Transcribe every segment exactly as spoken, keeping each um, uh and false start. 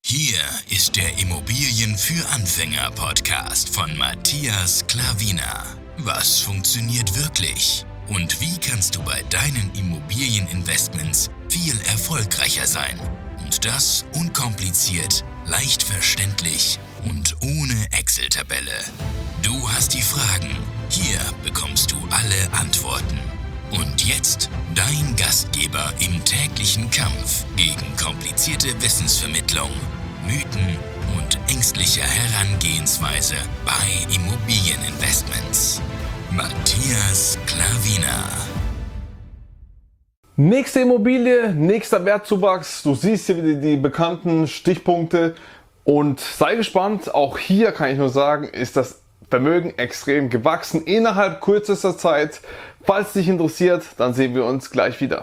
Hier ist der Immobilien für Anfänger Podcast von Matthias Klavina. Was funktioniert wirklich? Und wie kannst du bei deinen Immobilieninvestments viel erfolgreicher sein? Und das unkompliziert, leicht verständlich und ohne Excel-Tabelle. Du hast die Fragen, hier bekommst du alle Antworten. Und jetzt dein Gastgeber im täglichen Kampf gegen komplizierte Wissensvermittlung, Mythen und ängstliche Herangehensweise bei Immobilieninvestments. Matthias Klavina. Nächste Immobilie, nächster Wertzuwachs. Du siehst hier wieder die bekannten Stichpunkte und sei gespannt. Auch hier kann ich nur sagen, ist das Vermögen extrem gewachsen innerhalb kürzester Zeit. Falls dich interessiert, dann sehen wir uns gleich wieder.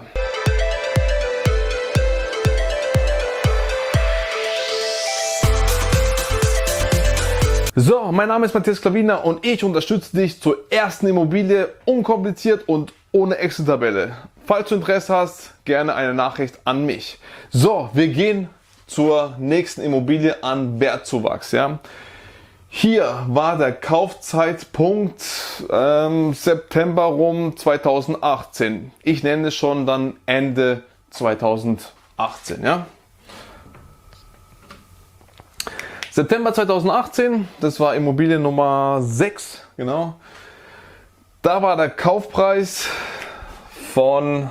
So, mein Name ist Matthias Klavina und ich unterstütze dich zur ersten Immobilie unkompliziert und ohne Excel-Tabelle. Falls du Interesse hast, gerne eine Nachricht an mich. So, wir gehen zur nächsten Immobilie an Wertzuwachs. Ja. Hier war der Kaufzeitpunkt ähm, September rum zweitausendachtzehn. Ich nenne es schon dann Ende zweitausendachtzehn. Ja. September zweitausendachtzehn, das war Immobilie Nummer sechs, genau. Da war der Kaufpreis von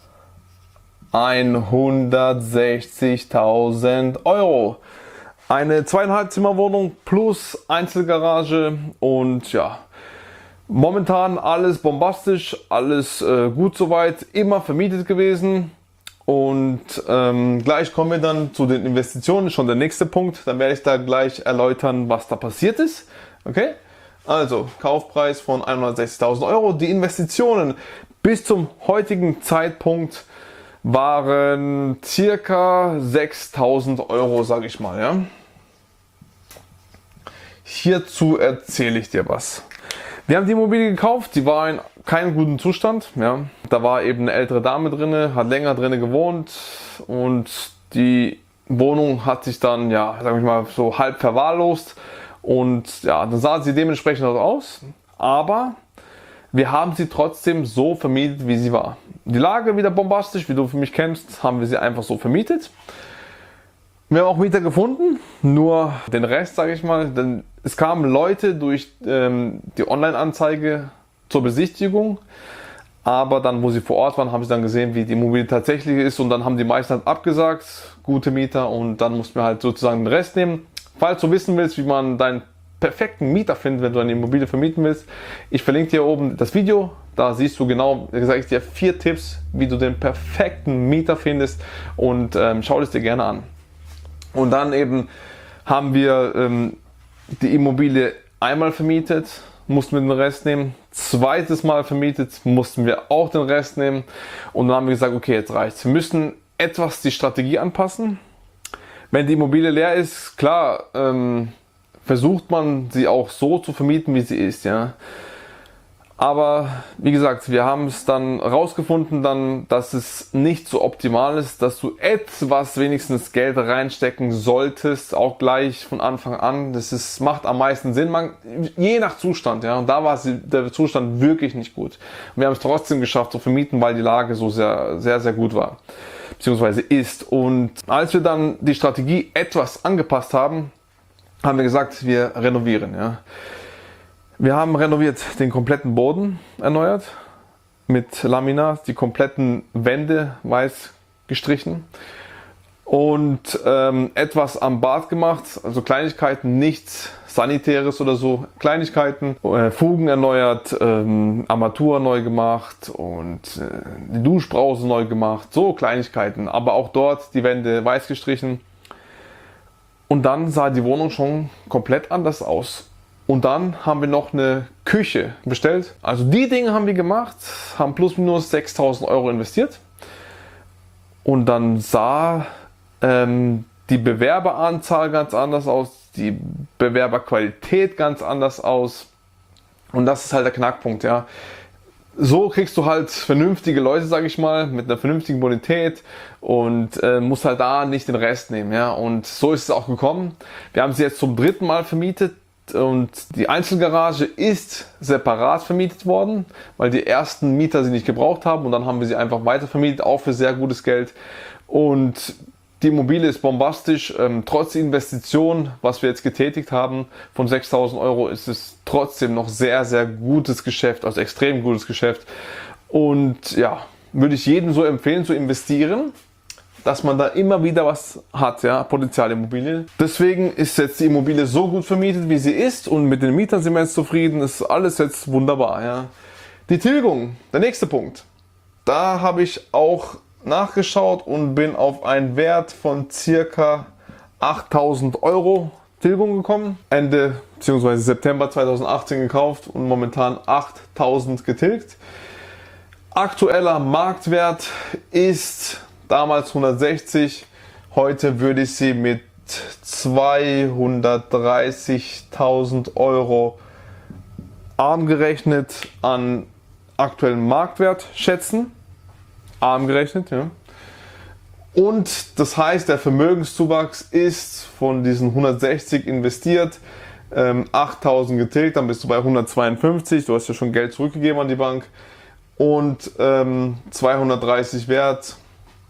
hundertsechzigtausend Euro. Eine zweieinhalb Zimmer Wohnung plus Einzelgarage und ja, momentan alles bombastisch, alles äh, gut soweit, immer vermietet gewesen. Und ähm, gleich kommen wir dann zu den Investitionen, schon der nächste Punkt. Dann werde ich da gleich erläutern, was da passiert ist. Okay? Also, Kaufpreis von hundertsechzigtausend Euro. Die Investitionen bis zum heutigen Zeitpunkt waren circa sechstausend Euro, sage ich mal. Ja? Hierzu erzähle ich dir was. Wir haben die Immobilie gekauft, die war in keinem guten Zustand. Ja. Da war eben eine ältere Dame drin, hat länger drin gewohnt und die Wohnung hat sich dann, ja, sag ich mal, so halb verwahrlost und ja, dann sah sie dementsprechend aus. Aber wir haben sie trotzdem so vermietet, wie sie war. Die Lage wieder bombastisch, wie du für mich kennst, haben wir sie einfach so vermietet. Wir haben auch Mieter gefunden, nur den Rest, sage ich mal, denn es kamen Leute durch ähm, die Online-Anzeige zur Besichtigung, aber dann, wo sie vor Ort waren, haben sie dann gesehen, wie die Immobilie tatsächlich ist und dann haben die meisten halt abgesagt, gute Mieter, und dann mussten wir halt sozusagen den Rest nehmen. Falls du wissen willst, wie man deinen perfekten Mieter findet, wenn du eine Immobilie vermieten willst, ich verlinke dir oben das Video, da siehst du genau, da sage ich dir vier Tipps, wie du den perfekten Mieter findest und ähm, schau es dir gerne an. Und dann eben haben wir ähm, die Immobilie einmal vermietet, mussten wir den Rest nehmen. Zweites Mal vermietet, mussten wir auch den Rest nehmen. Und dann haben wir gesagt, okay, jetzt reicht's. Wir müssen etwas die Strategie anpassen. Wenn die Immobilie leer ist, klar, ähm, versucht man sie auch so zu vermieten, wie sie ist. Ja. Aber wie gesagt, wir haben es dann rausgefunden, dann, dass es nicht so optimal ist, dass du etwas wenigstens Geld reinstecken solltest, auch gleich von Anfang an. Das ist, macht am meisten Sinn, man, je nach Zustand. Ja, und da war der Zustand wirklich nicht gut. Und wir haben es trotzdem geschafft zu vermieten, weil die Lage so sehr, sehr, sehr gut war, beziehungsweise ist. Und als wir dann die Strategie etwas angepasst haben, haben wir gesagt, wir renovieren. Ja. Wir haben renoviert, den kompletten Boden erneuert, mit Laminat, die kompletten Wände weiß gestrichen und ähm, etwas am Bad gemacht, also Kleinigkeiten, nichts Sanitäres oder so, Kleinigkeiten, äh, Fugen erneuert, ähm, Armatur neu gemacht und äh, die Duschbrause neu gemacht, so Kleinigkeiten, aber auch dort die Wände weiß gestrichen. Und dann sah die Wohnung schon komplett anders aus. Und dann haben wir noch eine Küche bestellt. Also die Dinge haben wir gemacht, haben plus minus sechstausend Euro investiert. Und dann sah ähm, die Bewerberanzahl ganz anders aus, die Bewerberqualität ganz anders aus. Und das ist halt der Knackpunkt, ja. So kriegst du halt vernünftige Leute, sage ich mal, mit einer vernünftigen Bonität und äh, musst halt da nicht den Rest nehmen. Ja? Und so ist es auch gekommen. Wir haben sie jetzt zum dritten Mal vermietet und die Einzelgarage ist separat vermietet worden, weil die ersten Mieter sie nicht gebraucht haben und dann haben wir sie einfach weiter vermietet, auch für sehr gutes Geld. Und die Immobilie ist bombastisch, ähm, trotz Investition, was wir jetzt getätigt haben, von sechstausend Euro, ist es trotzdem noch sehr, sehr gutes Geschäft, also extrem gutes Geschäft. Und ja, würde ich jedem so empfehlen zu investieren, dass man da immer wieder was hat, ja, Potenzialimmobilie. Deswegen ist jetzt die Immobilie so gut vermietet, wie sie ist und mit den Mietern sind wir jetzt zufrieden, ist alles jetzt wunderbar, ja. Die Tilgung, der nächste Punkt. Da habe ich auch nachgeschaut und bin auf einen Wert von circa achttausend Euro Tilgung gekommen. Ende bzw. September zweitausendachtzehn gekauft und momentan achttausend getilgt. Aktueller Marktwert ist damals hundertsechzig. Heute würde ich sie mit zweihundertdreißigtausend Euro arm gerechnet an aktuellen Marktwert schätzen. Arm gerechnet, ja. Und das heißt, der Vermögenszuwachs ist von diesen hundertsechzig investiert, ähm, achttausend getilgt, dann bist du bei hundertzweiundfünfzig, du hast ja schon Geld zurückgegeben an die Bank und ähm, zweihundertdreißig Wert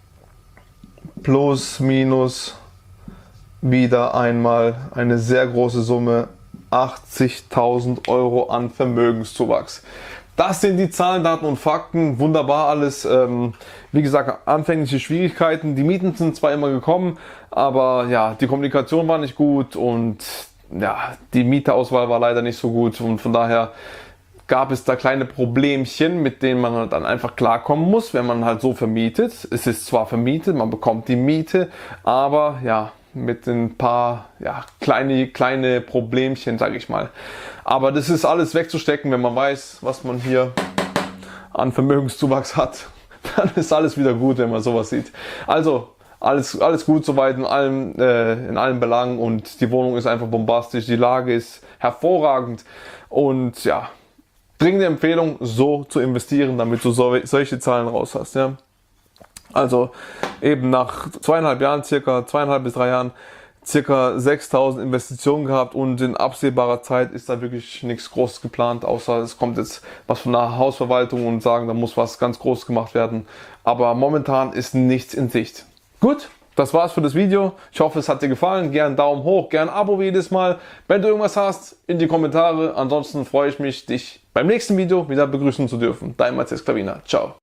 plus minus wieder einmal eine sehr große Summe, achtzigtausend Euro an Vermögenszuwachs. Das sind die Zahlen, Daten und Fakten. Wunderbar alles. Ähm, wie gesagt, anfängliche Schwierigkeiten. Die Mieten sind zwar immer gekommen, aber ja, die Kommunikation war nicht gut und ja, die Mieterauswahl war leider nicht so gut. Und von daher gab es da kleine Problemchen, mit denen man dann einfach klarkommen muss, wenn man halt so vermietet. Es ist zwar vermietet, man bekommt die Miete, aber ja, mit ein paar ja, kleine, kleine Problemchen, sage ich mal. Aber das ist alles wegzustecken, wenn man weiß, was man hier an Vermögenszuwachs hat. Dann ist alles wieder gut, wenn man sowas sieht. Also alles, alles gut soweit in allen, äh, in allen Belangen und die Wohnung ist einfach bombastisch, die Lage ist hervorragend und ja, dringende Empfehlung, so zu investieren, damit du so, solche Zahlen raus hast. Ja. Also eben nach zweieinhalb Jahren, circa zweieinhalb bis drei Jahren, circa sechstausend Investitionen gehabt und in absehbarer Zeit ist da wirklich nichts Großes geplant, außer es kommt jetzt was von der Hausverwaltung und sagen, da muss was ganz Großes gemacht werden. Aber momentan ist nichts in Sicht. Gut, das war's für das Video. Ich hoffe, es hat dir gefallen. Gern Daumen hoch, gern Abo wie jedes Mal. Wenn du irgendwas hast, in die Kommentare. Ansonsten freue ich mich, dich beim nächsten Video wieder begrüßen zu dürfen. Dein Matthias Klavina. Ciao.